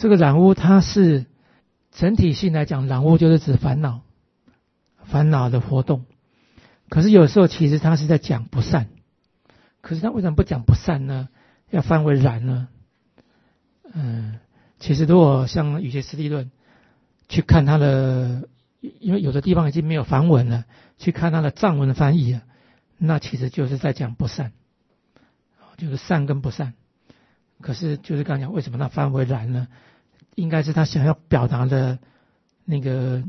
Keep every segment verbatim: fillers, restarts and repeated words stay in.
这个染污它是整体性来讲，染污就是指烦恼，烦恼的活动。可是有时候其实它是在讲不善，可是它为什么不讲不善呢？要翻为染呢？嗯，其实如果像语解实地论去看它的，因为有的地方已经没有梵文了，去看它的藏文的翻译了，那其实就是在讲不善，就是善跟不善。可是就是刚才讲，为什么它翻为染呢？应该是他想要表达的那个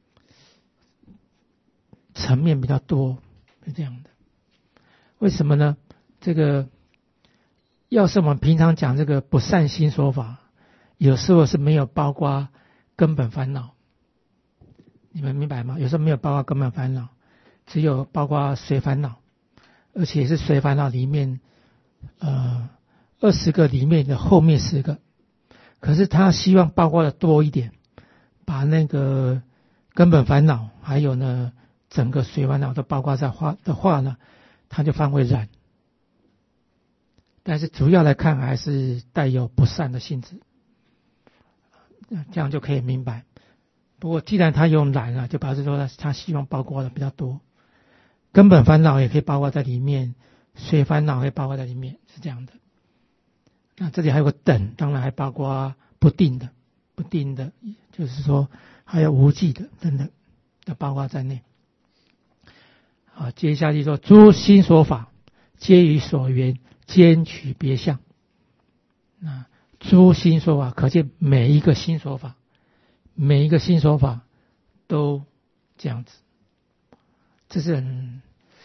层面比较多，是这样的。为什么呢？这个要是我们平常讲这个不善心说法，有时候是没有包括根本烦恼，你们明白吗？有时候没有包括根本烦恼，只有包括随烦恼，而且是随烦恼里面呃二十个里面的后面十个。可是他希望包括的多一点，把那个根本烦恼还有呢整个随烦恼都包括在话的话呢，他就翻为染。但是主要来看还是带有不善的性质，这样就可以明白。不过既然他用染啊，就表示说他他希望包括的比较多，根本烦恼也可以包括在里面，随烦恼也包括在里面，是这样的。那这里还有个等，当然还包括不定的，不定的，就是说还有无记的等等，都包括在内。好，接下去说诸心所法，皆于所缘兼取别相。那诸心说法，可见每一个心说法，每一个心说法都这样子。这是很，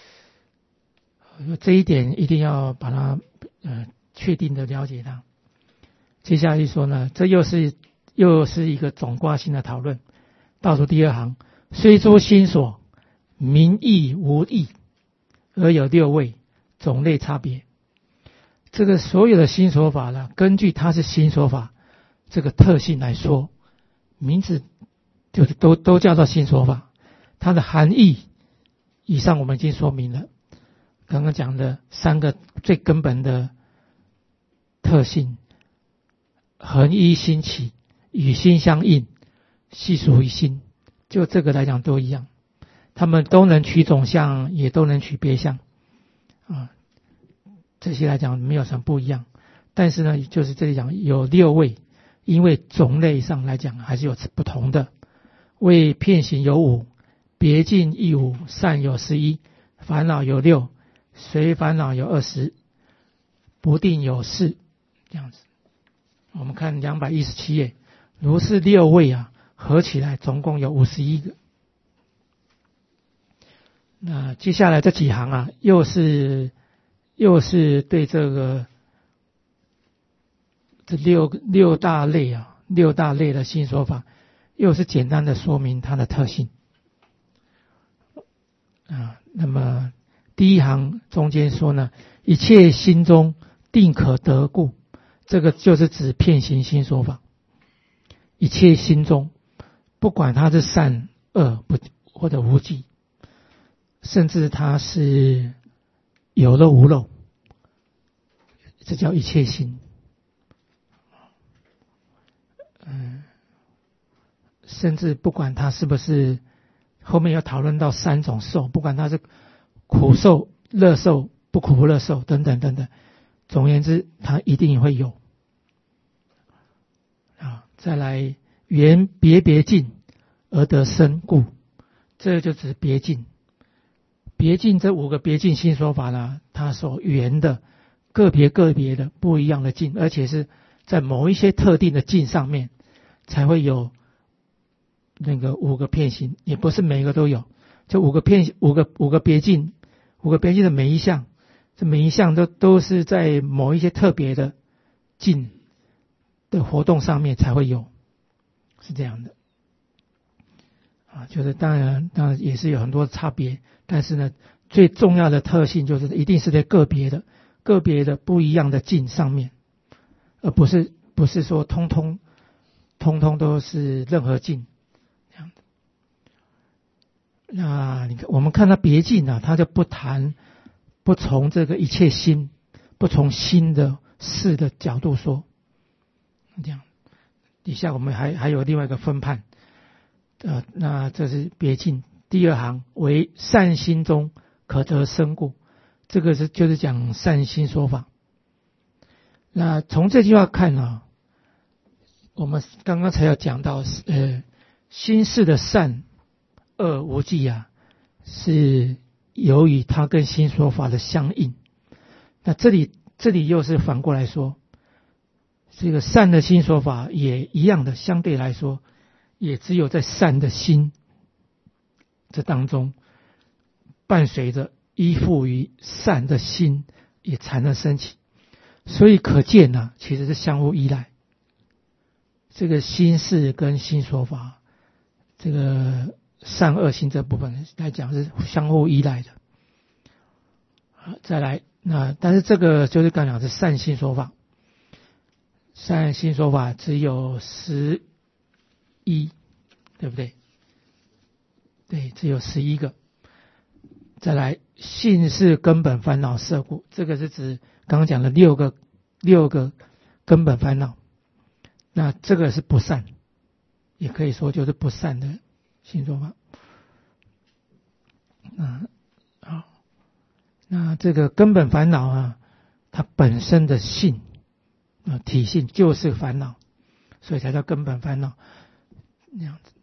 这一点一定要把它呃。确定的了解它。接下来说呢，这又是又是一个总卦性的讨论。倒数第二行，虽诸心所，名义无异，而有六位，种类差别。这个所有的心所法呢，根据它是心所法这个特性来说，名字就是都都叫做心所法。它的含义，以上我们已经说明了。刚刚讲的三个最根本的特性，恒一心起，与心相应，系属于心，就这个来讲都一样，他们都能取总相，也都能取别相啊，这些来讲没有什么不一样。但是呢，就是这里讲有六位，因为种类上来讲还是有不同的。为遍行有五，别境亦五，善有十一，烦恼有六，随烦恼有二十，不定有四。这样子，我们看两百一十七页，如是六位啊，合起来总共有五十一个。那接下来这几行啊，又是又是对这个这六六大类啊，六大类的新说法，又是简单的说明它的特性啊。那么第一行中间说呢，一切心中定可得故。这个就是指遍行心说法，一切心中，不管它是善恶不或者无记，甚至它是有漏无漏，这叫一切心。嗯，甚至不管它是不是，后面要讨论到三种受，不管它是苦受、乐受、不苦不乐受等等等等。总而言之，它一定会有啊。再来，缘别别境而得生故，这就指别境。别境这五个别境心说法呢，它所缘的个别个别的不一样的境，而且是在某一些特定的境上面才会有那个五个遍行，也不是每一个都有。这五个遍五个五个别境，五个别境的每一项。这每一项都都是在某一些特别的境的活动上面才会有，是这样的啊。就是当然当然也是有很多差别，但是呢，最重要的特性就是一定是在个别的个别的不一样的境上面，而不是不是说通通通通都是任何境这样的。那你看我们看到别境啊，它就不谈。不从这个一切心，不从心的事的角度说，这样底下我们还还有另外一个分判，呃，那这是别进。第二行为善心中可得生故，这个是就是讲善心说法。那从这句话看啊，我们刚刚才要讲到，呃，心事的善恶无记啊，是由于它跟心说法的相应。那这里这里又是反过来说，这个善的心说法也一样的，相对来说，也只有在善的心这当中，伴随着依附于善的心也才能升起。所以可见呢、啊，其实是相互依赖。这个心事跟心说法，这个善恶心这部分来讲是相互依赖的。好，再来，那但是这个就是刚讲是善心说法，善心说法只有十一，对不对？对，只有十一个。再来，性是根本烦恼色故，这个是指刚刚讲的六个六个根本烦恼。那这个是不善，也可以说就是不善的性说法。嗯，好，那这个根本烦恼啊，它本身的性啊体性就是烦恼，所以才叫根本烦恼。那样子，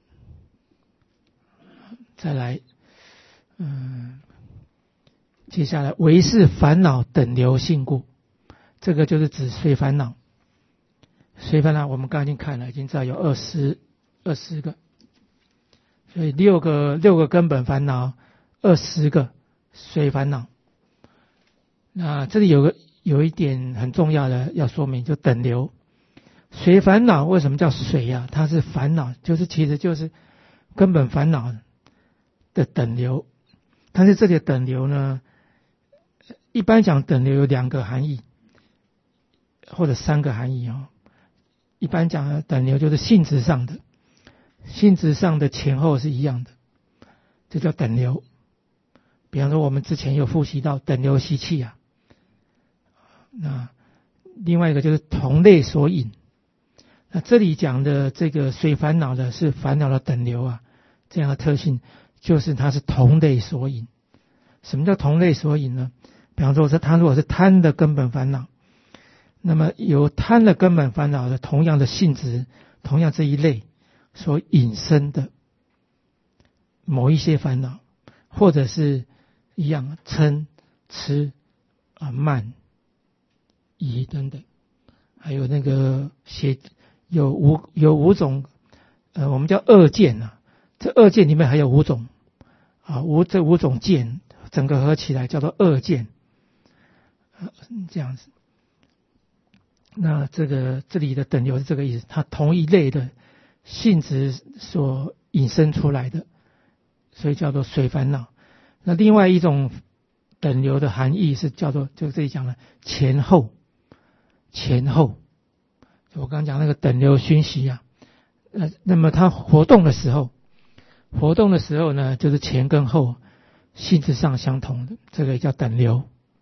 再来，嗯，接下来唯是烦恼等流性故，这个就是指随烦恼。随烦恼我们刚刚已经看了，已经知道有二十二十个，所以六个六个根本烦恼，二十个随烦恼。那这里有个有一点很重要的要说明，就等流。随烦恼为什么叫随啊？它是烦恼，就是其实就是根本烦恼的等流。但是这里的等流呢，一般讲等流有两个含义，或者三个含义哦。一般讲的等流就是性质上的，性质上的前后是一样的，这叫等流。比方说我们之前有复习到等流习气啊，那另外一个就是同类所引。那这里讲的这个随烦恼的是烦恼的等流啊，这样的特性就是它是同类所引。什么叫同类所引呢？比方说它如果是贪的根本烦恼，那么由贪的根本烦恼的同样的性质，同样这一类所引申的某一些烦恼，或者是一样嗔、痴啊、慢、疑等等，还有那个邪有五有五种，呃，我们叫恶见啊。这恶见里面还有五种啊，五这五种见整个合起来叫做恶见，呃，这样子。那这个这里的等流是这个意思，它同一类的性质所引申出来的，所以叫做随烦恼。那另外一种等流的含义是叫做，就这里讲的前后，前后。我刚刚讲那个等流熏习啊，那那么它活动的时候，活动的时候呢，就是前跟后性质上相同的，这个也叫等流。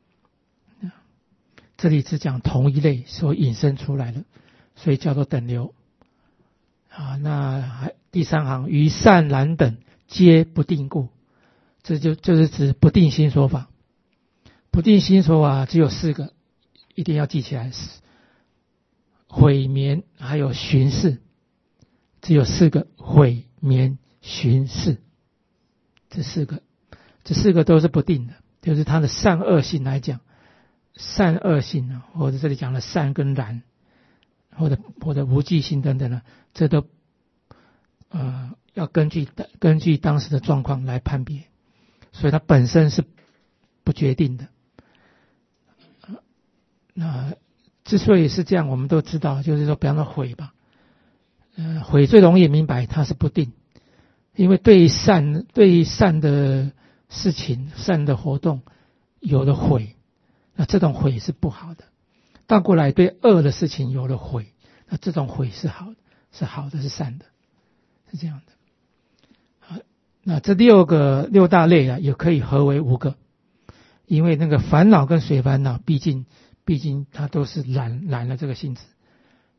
这里只讲同一类所引申出来的，所以叫做等流。啊，那还第三行于善懒等皆不定故，这就就是指不定心说法。不定心说法只有四个，一定要记起来：毁眠还有寻视，只有四个：毁眠、寻视，这四个，这四个都是不定的，就是它的善恶性来讲。善恶性啊，或者这里讲的善跟懒，或者或者无记性等等呢，这都呃要根据根据当时的状况来判别，所以它本身是不决定的。那之所以是这样，我们都知道，就是说，比方说悔吧，呃，悔最容易明白它是不定，因为对善对善的事情、善的活动有了悔。那这种悔是不好的，倒过来对恶的事情有了悔，那这种悔是好的，是好的，是善的，是这样的。好，那这六个六大类啊，也可以合为五个，因为那个烦恼跟随烦恼，毕竟毕竟它都是懒懒了这个性质，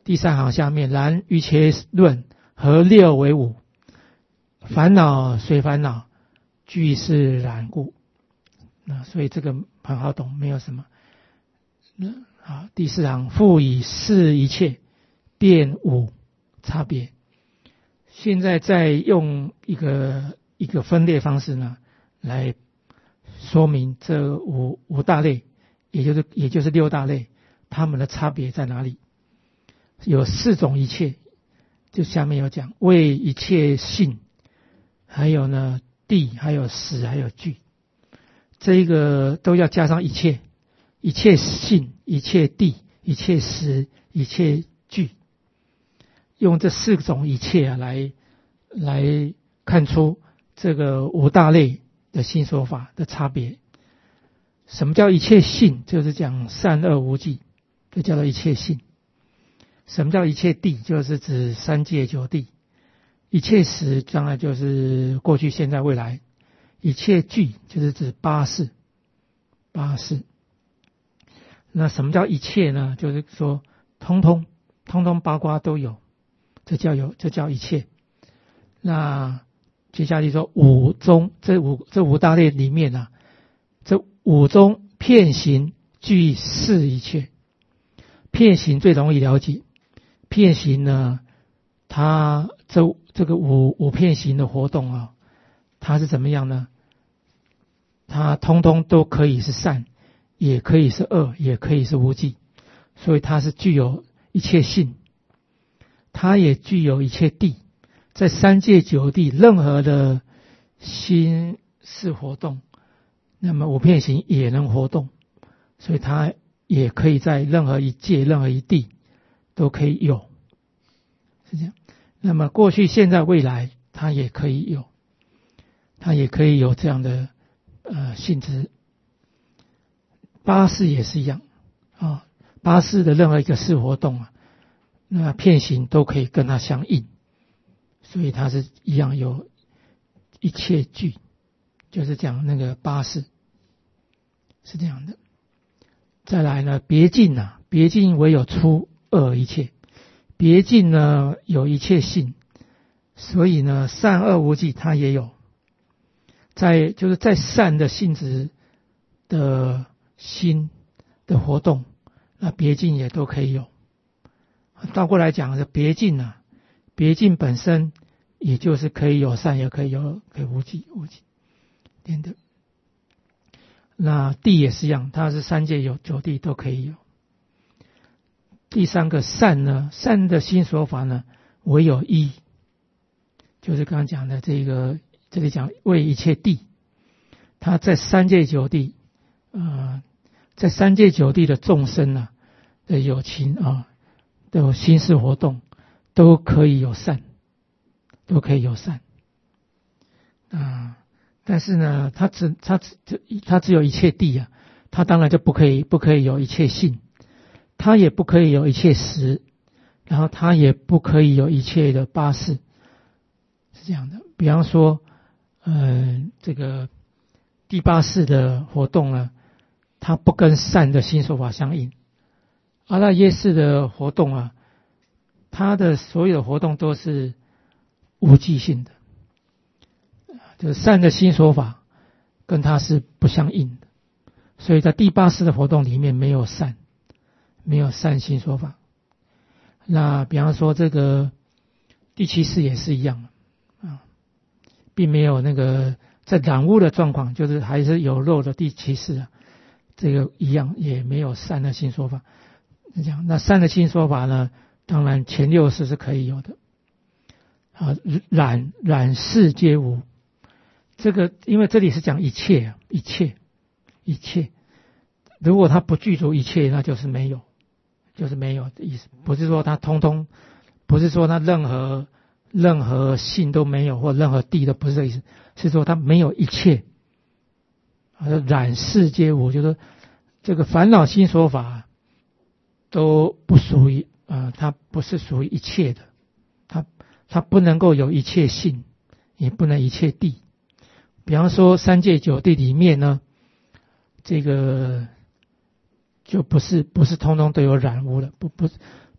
第三行下面，然于切论合六为五，烦恼随烦恼，俱是染故。那所以这个很好懂，没有什么。好，第四行，复以是一切变五差别。现在再用一个一个分裂方式呢，来说明这五五大类，也就是也就是六大类，它们的差别在哪里？有四种一切，就下面有讲，为一切性，还有呢地，还有识，还有具，这一个都要加上一切，一切性，一切地，一切识，一切具，用这四种一切啊来来看出这个五大类的心说法的差别。什么叫一切性？就是讲善恶无记，就叫做一切性。什么叫一切地？就是指三界九地。一切识当然就是过去现在未来。一切具就是指八识，八识。那什么叫一切呢？就是说通通通通八卦都有，这叫有，这叫一切。那接下来说五中，这五这五大类里面啊，这五中遍行具是一切。遍行最容易了解，遍行呢，它这这个五五遍行的活动啊，它是怎么样呢？它通通都可以是善，也可以是恶，也可以是无记，所以它是具有一切性，它也具有一切地，在三界九地任何的心事活动，那么五遍行也能活动，所以它也可以在任何一界、任何一地都可以有，是这样。那么过去、现在、未来，它也可以有，它也可以有这样的呃性质。八识也是一样啊、哦，八识的任何一个事活动啊，那遍行都可以跟它相应，所以它是一样有一切具，就是讲那个八识是这样的。再来呢，别境啊，别境唯有出恶一切，别境呢有一切性，所以呢善恶无记它也有，在就是在善的性质的心的活动，那别境也都可以有。倒过来讲的别境啊，别境本身也就是可以有善，也可以有可以无记无记等等。那地也是一样，它是三界有九地都可以有。第三个善呢，善的心说法呢，唯有一，就是刚刚讲的这个，这里讲为一切地，它在三界九地，呃，在三界九地的众生啊的有情啊，都有心事活动，都可以有善，都可以有善啊。但是呢，它只它只它只有一切地啊，它当然就不可以不可以有一切性，它也不可以有一切识，然后它也不可以有一切的八识，是这样的。比方说，呃，这个第八识的活动呢，它不跟善的心说法相应。阿赖耶识的活动啊，它的所有的活动都是无记性的。就是善的心说法跟它是不相应的，所以在第八识的活动里面没有善，没有善心说法。那比方说这个第七识也是一样啊，并没有那个在染污的状况，就是还是有漏的第七识啊，这个一样也没有善的心说法。是这样，那善的心说法呢，当然前六识是可以有的啊，染染识皆无。这个因为这里是讲一切啊，一切一切，如果它不具足一切，那就是没有，就是没有的意思。不是说它通通，不是说它任何任何性都没有，或任何地都不是这意思，是说它没有一切。染识皆无，就是这个烦恼心说法都不属于呃，它不是属于一切的，它它不能够有一切性，也不能一切地。比方说三界九地里面呢，这个就不是不是通通都有染污的，不不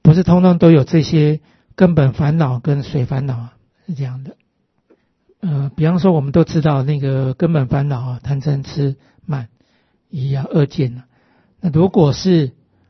不是通通都有这些根本烦恼跟随烦恼啊，是这样的。呃，比方说我们都知道那个根本烦恼啊，贪嗔痴慢疑啊恶见啊，那如果是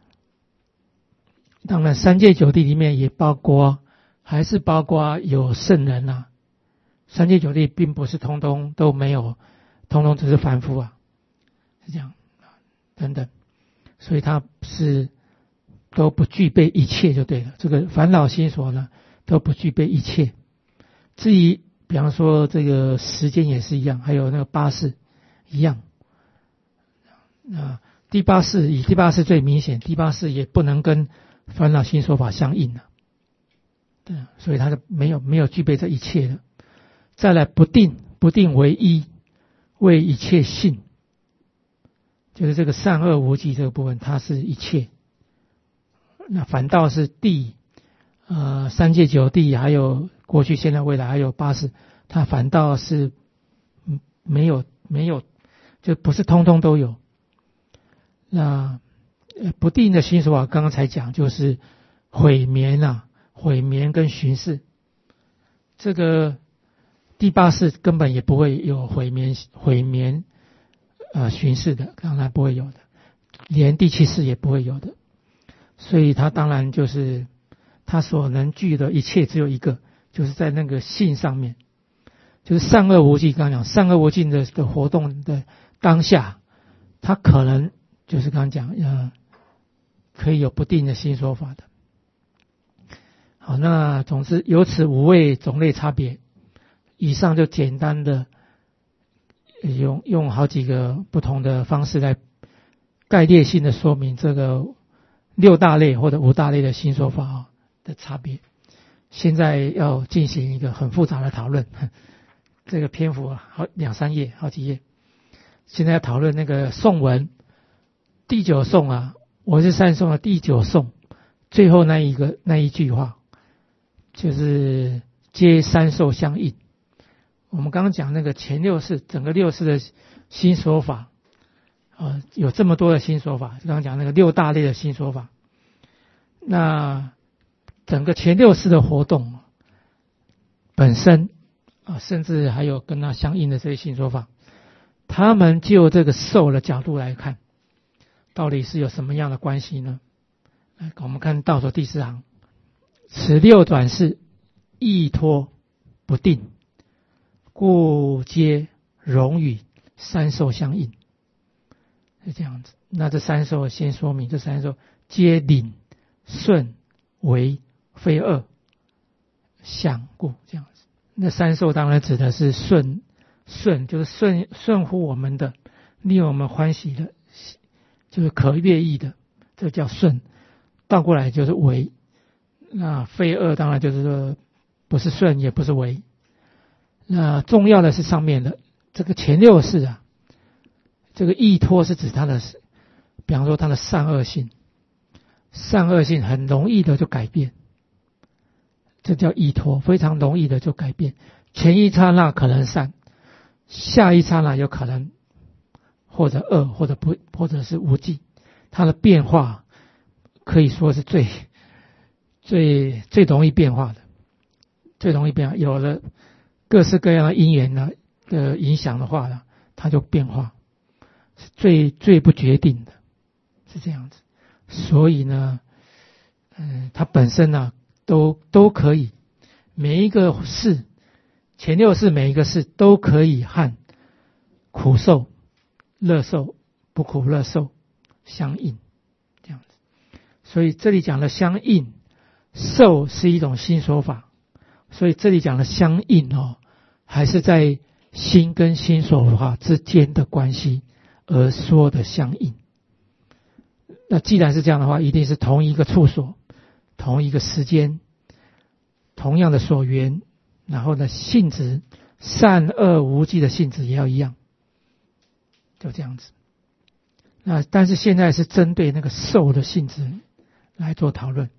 当然三界九地里面也包括，还是包括有圣人啊，三界九地并不是通通都没有，通通只是凡夫啊，是这样等等，所以它是都不具备一切就对了。这个烦恼心所呢都不具备一切。至于比方说这个时间也是一样，还有那个八识一样啊。第八识以第八识最明显，第八识也不能跟烦恼心所法相应啊，对，所以它是没有没有具备这一切的。再来不定，不定为一，为一切性，就是这个善恶无记这个部分，它是一切。那反倒是地，呃，三界九地，还有过去、现在、未来，还有八识，它反倒是没有没有，就不是通通都有。那不定的心所法，刚刚才讲，就是毁眠啊，毁眠跟巡视。这个第八识根本也不会有毁眠、毁眠呃巡视的，当然不会有的，连第七识也不会有的。所以它当然就是它所能具的一切只有一个，就是在那个性上面，就是善恶无记。刚刚讲善恶无记的的活动的当下，它可能就是刚刚讲呃。可以有不定的心所法的。好，那总之由此五位种类差别，以上就简单的用用好几个不同的方式来概略性的说明这个六大类或者五大类的心所法的差别。现在要进行一个很复杂的讨论，这个篇幅好两三页，好几页。现在要讨论那个颂文，第九颂啊。我是三颂的第九颂，最后那一个那一句话，就是皆三受相应。我们刚刚讲那个前六识，整个六识的心所法，呃，有这么多的心所法，刚刚讲那个六大类的心所法，那整个前六识的活动本身啊，甚至还有跟它相应的这些心所法，他们就这个受的角度来看。到底是有什么样的关系呢？来，我们看倒数第四行，此六转世依托不定，故皆容与三受相应，是这样子。那这三受先说明，这三受皆领顺为非恶相故，这样子。那三受当然指的是顺，顺就是顺顺乎我们的，令我们欢喜的。就是可悦意的，这叫顺，倒过来就是为。那非恶当然就是说不是顺也不是为。那重要的是上面的这个前六识啊，这个依托是指它的，比方说它的善恶性，善恶性很容易的就改变，这叫依托，非常容易的就改变。前一刹那可能善，下一刹那有可能。或者恶，或者不，或者是无记，它的变化可以说是最最最容易变化的，最容易变化。有了各式各样的因缘呢的影响的话呢，它就变化，是最最不决定的，是这样子。所以呢，嗯，它本身呢都都可以，每一个事，前六识每一个事都可以和苦受。乐受不苦乐受相应，这样子。所以这里讲的相应，受是一种心所法，所以这里讲的相应哦，还是在心跟心所法之间的关系而说的相应。那既然是这样的话，一定是同一个处所，同一个时间，同样的所缘，然后呢性质，善恶无记的性质也要一样。就这样子。那但是现在是针对那个受的性质来做讨论。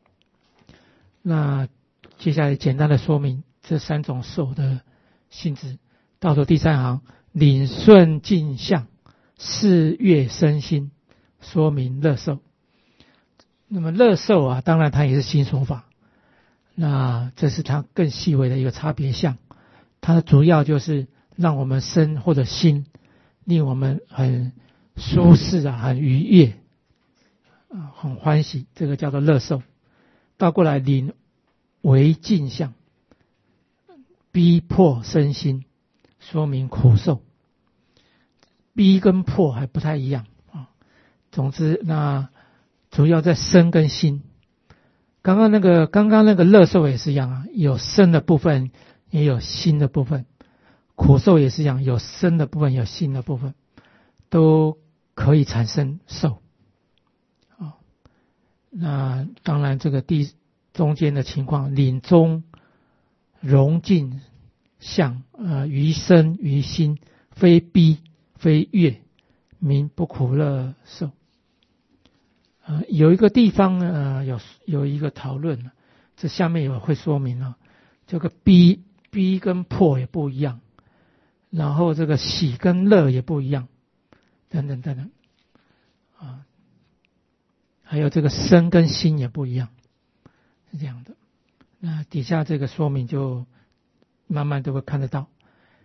那接下来简单的说明这三种受的性质。倒数第三行，领顺镜相，视悦身心，说明乐受。 那么乐受啊，当然它也是心所法，那这是它更细微的一个差别项。它的主要就是让我们身或者心令我们很舒适啊，很愉悦啊，很欢喜，这个叫做乐受。倒过来领为境相，逼迫身心，说明苦受。逼跟迫还不太一样啊。总之，那主要在身跟心。刚刚那个刚刚那个乐受也是一样啊，有身的部分，也有心的部分。苦受也是一样，有身的部分，有心的部分，都可以产生受。啊，那当然这个第中间的情况，领中融尽相，呃，于身于心，非逼非悦，名不苦乐受。呃，有一个地方呃有有一个讨论，这下面有会说明了，这个逼逼跟迫也不一样，然后这个喜跟乐也不一样，等等等等，啊，还有这个身跟心也不一样，是这样的。那底下这个说明就慢慢都会看得到。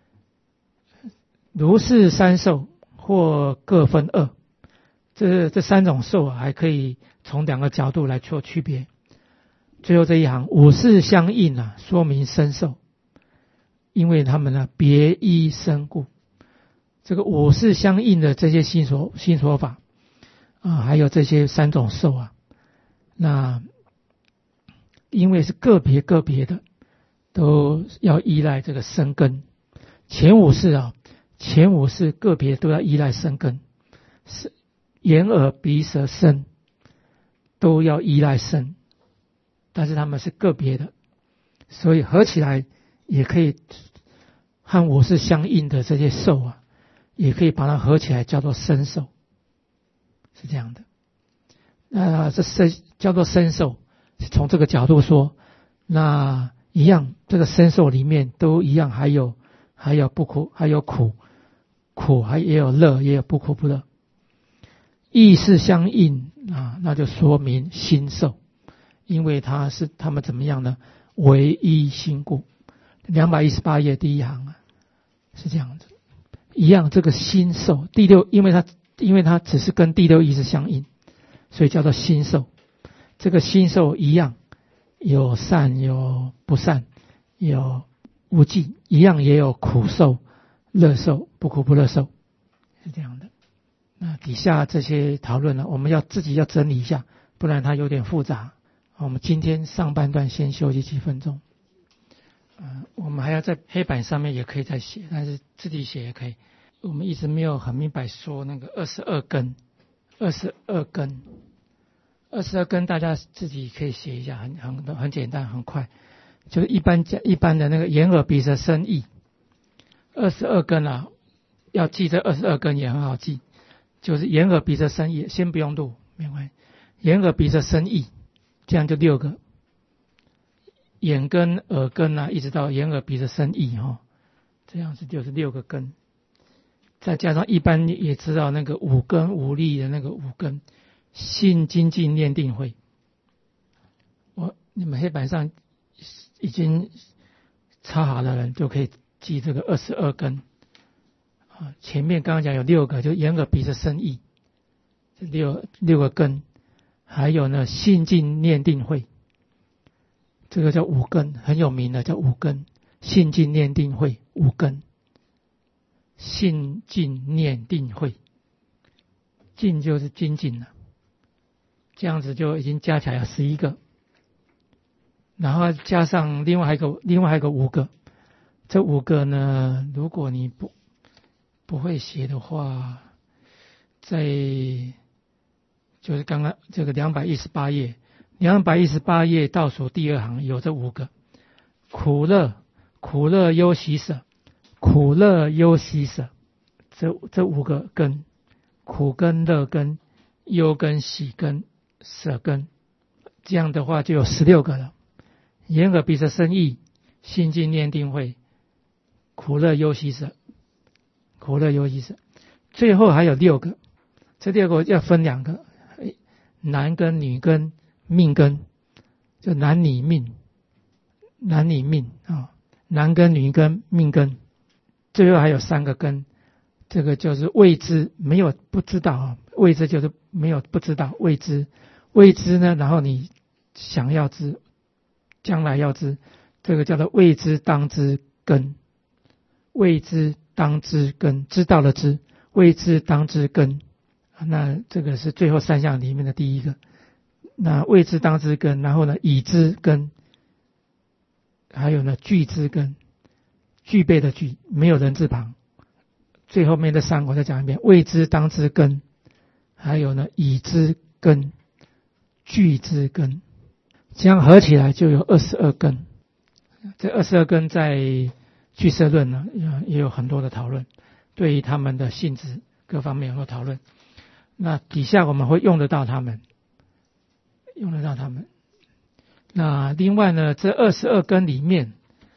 如是三受，或各分二。这这三种受啊，还可以从两个角度来做区别。最后这一行，五事相应啊，说明身受，因为他们呢别依身故。这个五事相应的这些心所心所法啊，还有这些三种受啊，那因为是个别个别的，都要依赖这个身根。前五事啊，前五事个别都要依赖身根，是眼耳鼻舌身都要依赖身，但是他们是个别的，所以合起来也可以和五事相应的这些受啊，也可以把它合起来叫做身受，是这样的。那这身叫做身受，从这个角度说，那一样这个身受里面都一样，还有还有不苦，还有苦，苦还也有乐，也有不苦不乐。意识相应啊，那就说明心受，因为它是他们怎么样呢？唯一心故。两百一十八页第一行啊，是这样子，一样这个心受第六，因为它因为它只是跟第六意识相应，所以叫做心受。这个心受一样，有善有不善，有无记，一样也有苦受、乐受、不苦不乐受，是这样的。那底下这些讨论呢，我们要自己要整理一下，不然它有点复杂。我们今天上半段先休息几分钟。呃，我们还要在黑板上面也可以再写，但是自己写也可以。我们一直没有很明白说那个二十二根，二十二根，二十二根，大家自己可以写一下，很很很简单，很快，就是一般一般的那个眼耳鼻舌身意，二十二根啊，要记这二十二根也很好记。就是眼耳鼻舌身意，先不用录，没关系。眼耳鼻舌身意，这样就六个。眼根、耳根啊，一直到眼耳鼻舌身意哈、哦，这样子就是六个根。再加上一般也知道那个五根五力的那个五根，信精进念定慧。我你们黑板上已经抄好的人就可以记这个二十二根。前面刚刚讲有六个，就眼耳鼻舌身意，这六六个根，还有呢信进念定慧，这个叫五根，很有名的叫五根，信进念定慧五根，信进念定慧，进就是精进了，这样子就已经加起来有十一个，然后加上另外还有一个另外还有一个五个，这五个呢，如果你不不会写的话，在就是刚刚这个两百一十八页，两百一十八页倒数第二行有这五个：苦乐、苦乐忧喜舍、苦乐忧喜舍，这这五个根，苦根、乐根、忧根、喜根、舍根，这样的话就有十六个了。眼耳鼻舌身意、信进念定慧、苦乐忧喜舍。苦乐忧喜舍，最后还有六个，这六个要分两个， 男根、女根、命根，就男女命，男女命啊、哦，男根、女根、命根，最后还有三个根，这个就是未知，没有不知道啊，未知就是没有不知道，未知，未知呢，然后你想要知，将来要知，这个叫做未知当知根，未知当知根，知道的知，未知当知根，那这个是最后三项里面的第一个。那未知当知根，然后呢已知根，还有呢具知根，具备的具，没有人字旁。最后面的三我再讲一遍：未知当知根，还有呢已知根，具知根，这样合起来就有二十二根。这二十二根在俱舍论呢也有很多的讨论，对于他们的性质各方面有很多讨论。那底下我们会用得到他们。用得到他们。那另外呢，这二十二根里面，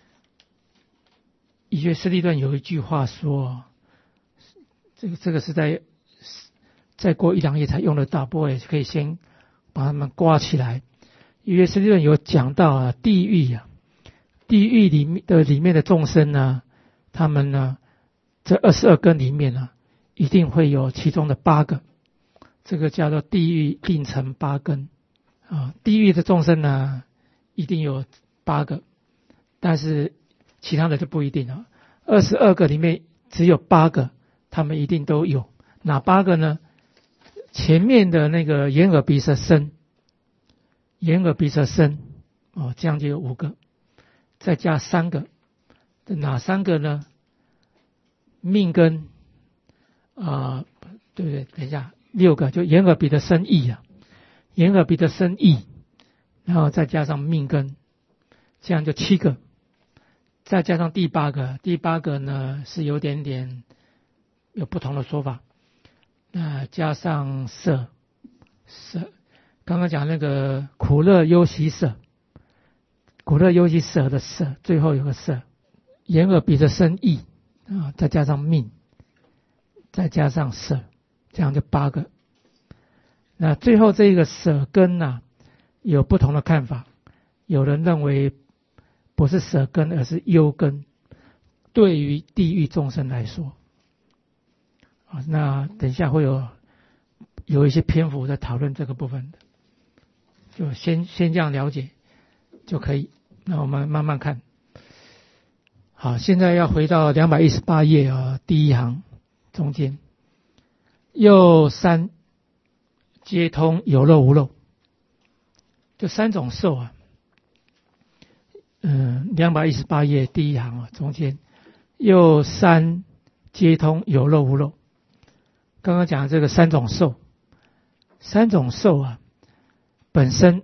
医学师地论有一句话说，这个这个是在再过一两页才用得到，不过也可以先把它们挂起来。医学师地论有讲到啊，地狱啊，地狱里面的里面的众生呢，他们呢，这二十二根里面呢，一定会有其中的八个，这个叫做地狱并成八根。啊，地狱的众生呢，一定有八个，但是其他的就不一定了。二十二个里面只有八个，他们一定都有。哪八个呢？前面的那个眼耳鼻舌身，眼耳鼻舌身，哦，这样就有五个，再加三个，哪三个呢？命根，啊、呃，对不对？等一下，六个，就眼耳鼻的身意啊。眼耳鼻的身意，然后再加上命根，这样就七个，再加上第八个，第八个呢是有点点有不同的说法，那加上色，色，刚刚讲那个苦乐忧喜舍，苦乐忧喜舍的舍，最后有个色，眼耳鼻的身意啊，再加上命，再加上色，这样就八个。那最后这个舍根啊，有不同的看法。有人认为不是舍根，而是忧根。对于地狱众生来说，啊，那等一下会有有一些篇幅在讨论这个部分的，就先先这样了解就可以。那我们慢慢看。好，现在要回到两百一十八页啊，第一行中间，右三。皆通有肉无肉，这三种受啊，嗯，两百一十八页第一行啊，中间又三皆通有肉无肉。刚刚讲的这个三种受，三种受啊，本身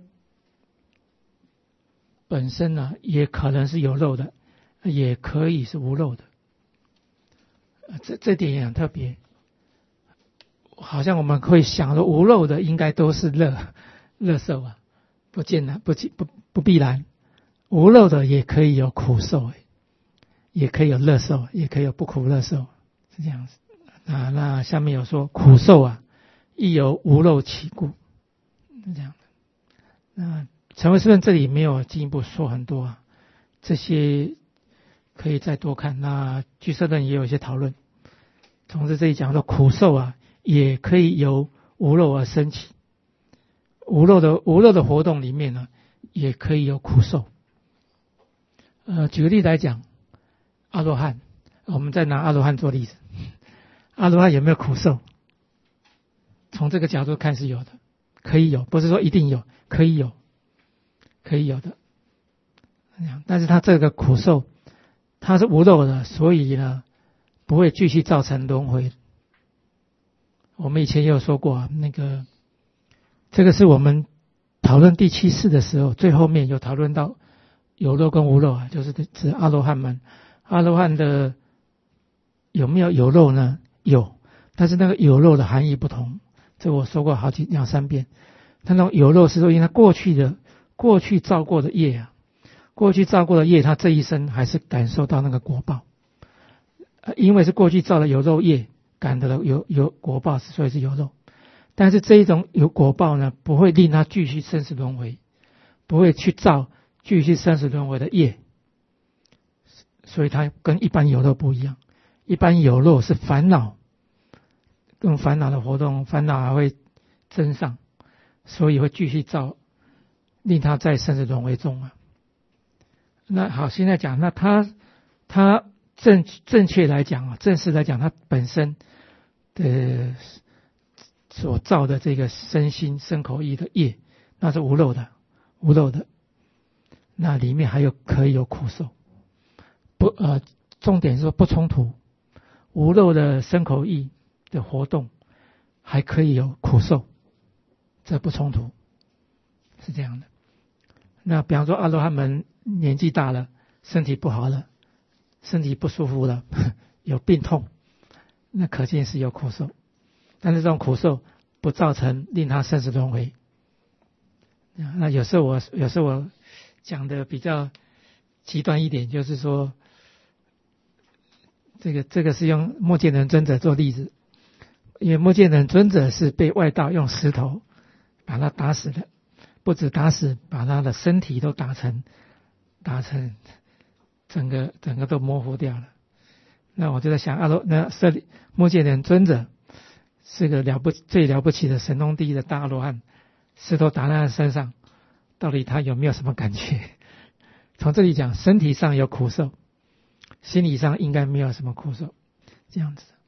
本身呢、啊、也可能是有肉的，也可以是无肉的，这这点也很特别。好像我们会想说无肉的应该都是乐乐受啊，不见然不不不必然，无肉的也可以有苦受，也可以有乐受，也可以有不苦乐受，是这样子啊。那下面有说苦受啊，亦由无肉起故，是这样的。那成唯识论这里没有进一步说很多啊，这些可以再多看。那俱舍论也有一些讨论。总之这里讲到苦受啊，也可以由无肉而生起，无肉的无肉的活动里面呢，也可以有苦受。呃，举个例子来讲，阿罗汉，我们再拿阿罗汉做例子，阿罗汉有没有苦受？从这个角度看是有的，可以有，不是说一定有，可以有，可以有的。但是他这个苦受，它是无肉的，所以呢，不会继续造成轮回。我们以前也有说过啊，那个这个是我们讨论第七世的时候，最后面有讨论到有肉跟无肉啊，就是指阿罗汉们。阿罗汉的有没有有肉呢？有，但是那个有肉的含义不同，这我说过好几两三遍。他那种有肉是说，因为他过去的过去造过的业啊，过去造过的业，他这一生还是感受到那个果报，因为是过去造的有肉业。感得了有有果报，所以是有肉。 但是这一种有果报呢，不会令他继续生死轮回，不会去造继续生死轮回的业，所以它跟一般有漏不一样。一般有漏是烦恼，用烦恼的活动，烦恼还会增上，所以会继续造，令他在生死轮回中啊。那好，现在讲，那他他正正确来讲啊，正式来讲，他本身的所造的这个身心身口意的业，那是无漏的，无漏的。那里面还有可以有苦受，不呃，重点是说不冲突，无漏的身口意的活动还可以有苦受，这不冲突，是这样的。那比方说阿罗汉们年纪大了，身体不好了，身体不舒服了，有病痛，那可见是有苦受，但是这种苦受不造成令他生死轮回。那有时候我有时候我讲的比较极端一点，就是说这个这个是用目犍连尊者做例子，因为目犍连尊者是被外道用石头把他打死的，不止打死，把他的身体都打成打成整个整个都模糊掉了。那我就在想，阿罗那舍利目犍连尊者是个了不最了不起的神通第一的大阿罗汉，石头打在他身上，到底他有没有什么感觉？从这里讲，身体上有苦受，心理上应该没有什么苦受，这样子。